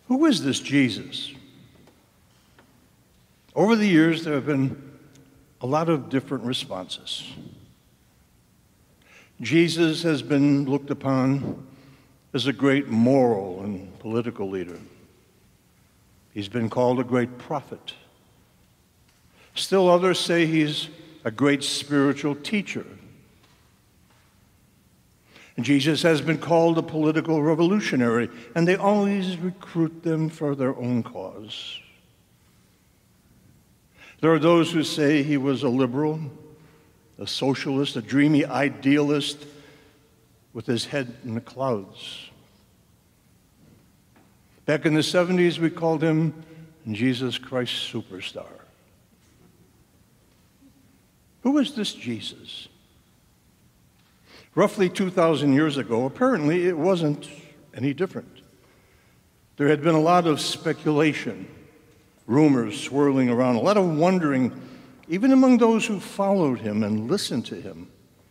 Who is this Jesus? Over the years, there have been a lot of different responses. Jesus has been looked upon as a great moral and political leader. He's been called a great prophet. Still others say he's a great spiritual teacher. And Jesus has been called a political revolutionary, and they always recruit them for their own cause. There are those who say he was a liberal, a socialist, a dreamy idealist with his head in the clouds. Back in the 70s, we called him Jesus Christ Superstar. Who is this Jesus? Roughly 2,000 years ago, apparently it wasn't any different. There had been a lot of speculation, rumors swirling around, a lot of wondering, even among those who followed him and listened to him.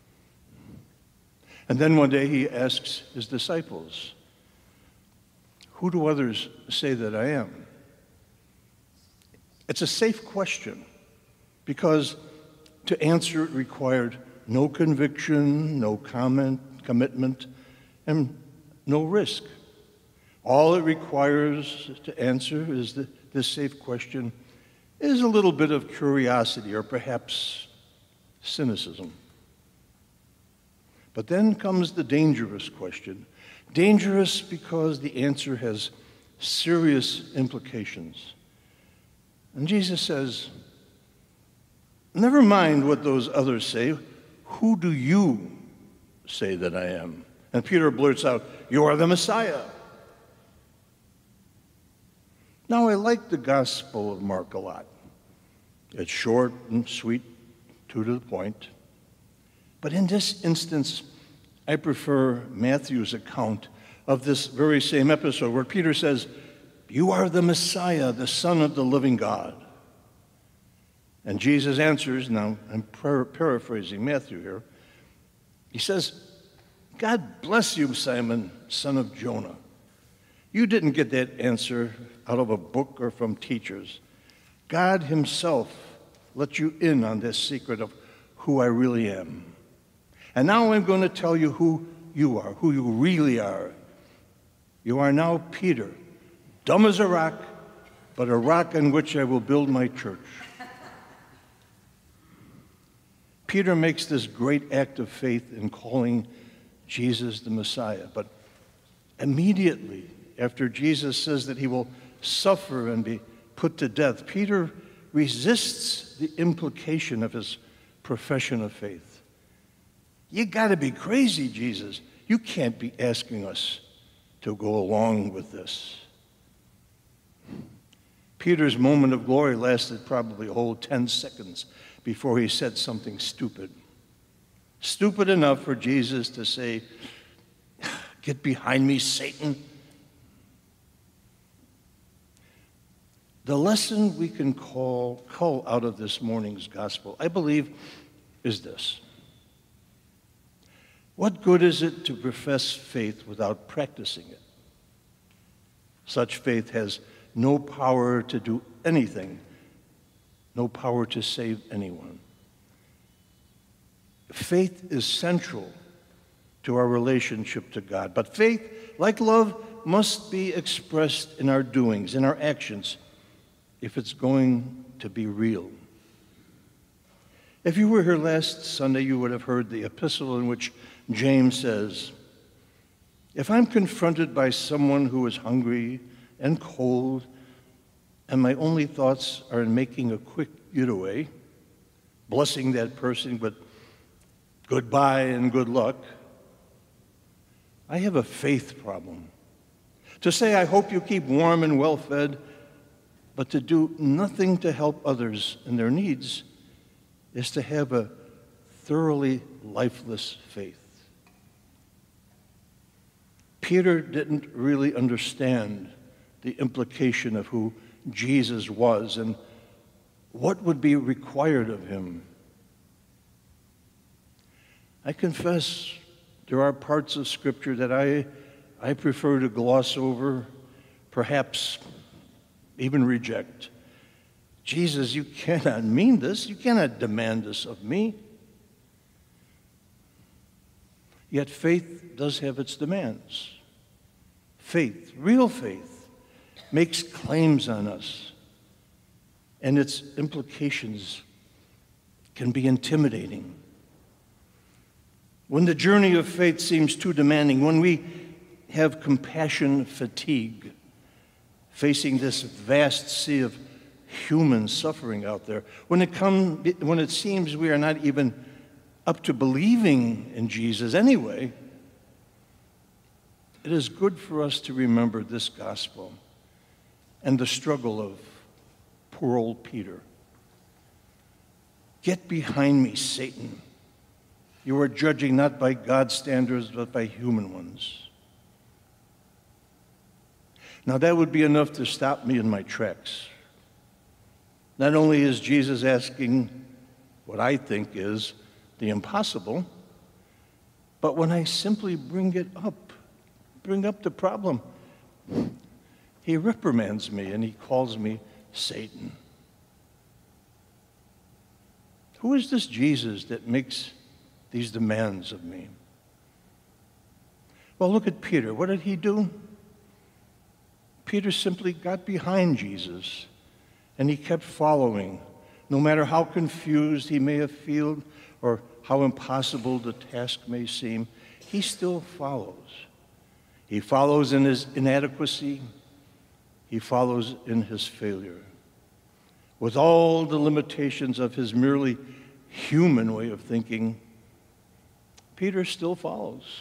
And then one day he asks his disciples, "Who do others say that I am?" It's a safe question because to answer it required no conviction, no commitment, and no risk. All it requires to answer is this safe question is a little bit of curiosity or perhaps cynicism. But then comes the dangerous question. Dangerous because the answer has serious implications. And Jesus says, "Never mind what those others say. Who do you say that I am?" And Peter blurts out, "You are the Messiah." Now, I like the Gospel of Mark a lot. It's short and sweet, to the point. But in this instance, I prefer Matthew's account of this very same episode where Peter says, "You are the Messiah, the Son of the living God." And Jesus answers, now I'm paraphrasing Matthew here, he says, "God bless you, Simon, son of Jonah. You didn't get that answer out of a book or from teachers. God himself let you in on this secret of who I really am. And now I'm going to tell you who you are, who you really are. You are now Peter, dumb as a rock, but a rock on which I will build my church." Peter makes this great act of faith in calling Jesus the Messiah, but immediately after Jesus says that he will suffer and be put to death, Peter resists the implication of his profession of faith. "You got to be crazy, Jesus. You can't be asking us to go along with this." Peter's moment of glory lasted probably a whole 10 seconds before he said something stupid. Stupid enough for Jesus to say, "Get behind me, Satan." The lesson we can cull out of this morning's gospel, I believe, is this. What good is it to profess faith without practicing it? Such faith has no power to do anything, no power to save anyone. Faith is central to our relationship to God, but faith, like love, must be expressed in our doings, in our actions, if it's going to be real. If you were here last Sunday, you would have heard the epistle in which James says, "If I'm confronted by someone who is hungry and cold, and my only thoughts are in making a quick getaway, blessing that person with goodbye and good luck, I have a faith problem. To say, I hope you keep warm and well-fed, but to do nothing to help others in their needs is to have a thoroughly lifeless faith." Peter didn't really understand the implication of who Jesus was and what would be required of him. I confess there are parts of Scripture that I prefer to gloss over, perhaps even reject. Jesus, you cannot mean this. You cannot demand this of me. Yet faith does have its demands. Faith, real faith, makes claims on us, and its implications can be intimidating. When the journey of faith seems too demanding, when we have compassion fatigue, facing this vast sea of human suffering out there, when it seems we are not even up to believing in Jesus anyway, it is good for us to remember this gospel and the struggle of poor old Peter. Get behind me, Satan. You are judging not by God's standards, but by human ones. Now, that would be enough to stop me in my tracks. Not only is Jesus asking what I think is the impossible, but when I simply bring up the problem, he reprimands me and he calls me Satan. Who is this Jesus that makes these demands of me? Well, look at Peter. What did he do? Peter simply got behind Jesus and he kept following. No matter how confused he may have felt or how impossible the task may seem, he still follows. He follows in his inadequacy. He follows in his failure. With all the limitations of his merely human way of thinking, Peter still follows.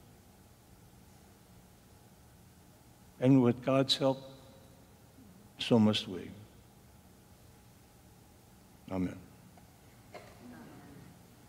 And with God's help, so must we. Amen.